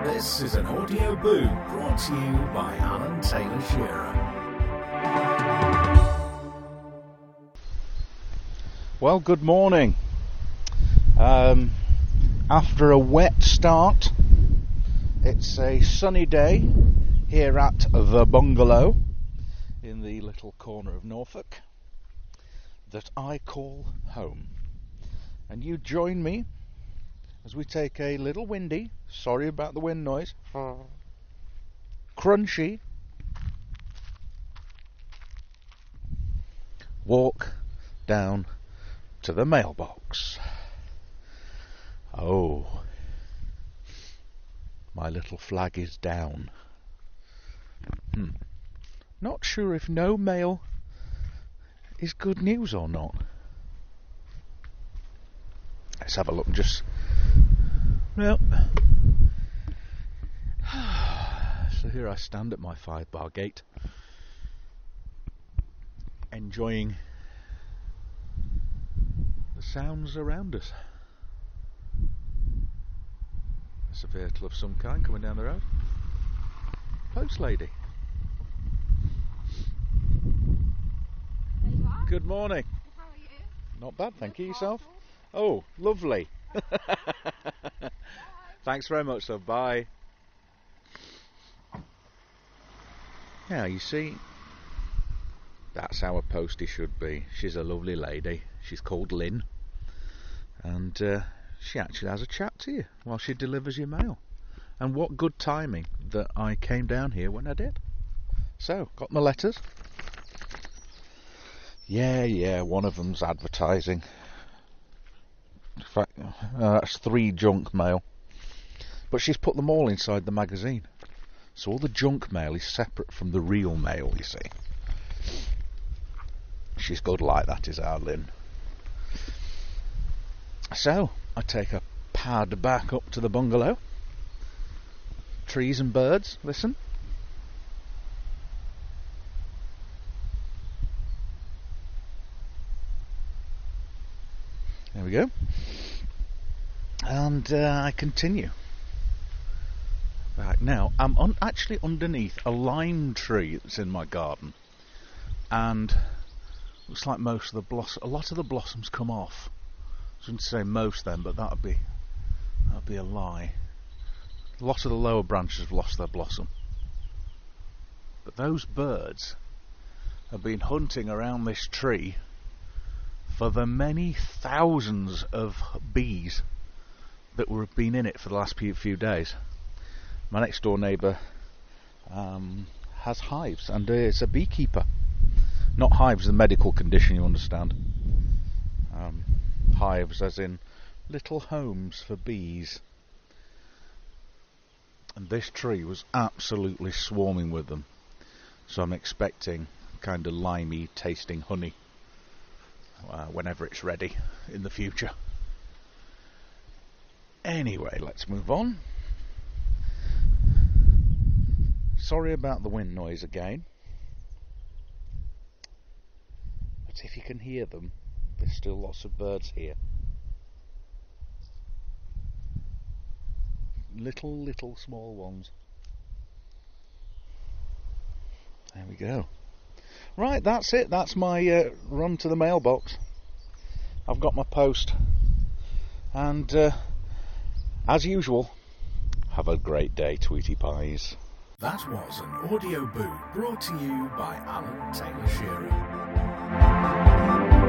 This is an audio boom brought to you by Alan Taylor Shearer. Well, good morning. After a wet start, it's a sunny day here at the bungalow in the little corner of Norfolk that I call home. And you join me as we take a little windy, sorry about the wind noise, crunchy walk down to the mailbox. Oh, my little flag is down. Not sure if no mail is good news or not. Let's have a look and just... Well, so here I stand at my 5-bar gate, enjoying the sounds around us. There's a vehicle of some kind coming down the road. Post lady. There you are. Good morning. How are you? Not bad, thank you. Your Yourself? parcel. Oh, lovely. Bye. Thanks very much, so bye. Yeah, you see, that's how a postie should be. She's a lovely lady. She's called Lynn. And she actually has a chat to you while she delivers your mail. And what good timing that I came down here when I did. So, got my letters. Yeah, one of them's advertising. In fact, that's 3 junk mail. But she's put them all inside the magazine. So all the junk mail is separate from the real mail, you see. She's good like that, is our Lynn. So, I take a pad back up to the bungalow. Trees and birds, listen. There we go. And I continue. Right, now, I'm actually underneath a lime tree that's in my garden. And looks like a lot of the blossoms come off. I shouldn't say most then, but that'd be a lie. A lot of the lower branches have lost their blossom. But those birds have been hunting around this tree for the many thousands of bees that have been in it for the last few days. My next door neighbour has hives and is a beekeeper. Not hives, the medical condition, you understand. Hives as in little homes for bees. And this tree was absolutely swarming with them. So I'm expecting kind of limey tasting honey whenever it's ready in the future. Anyway, let's move on. Sorry about the wind noise again. But if you can hear them, there's still lots of birds here. Little small ones. There we go. Right, that's it. That's my run to the mailbox. I've got my post. And as usual, have a great day, Tweety Pies. That was an audio boom brought to you by Alan Taylor Shearer.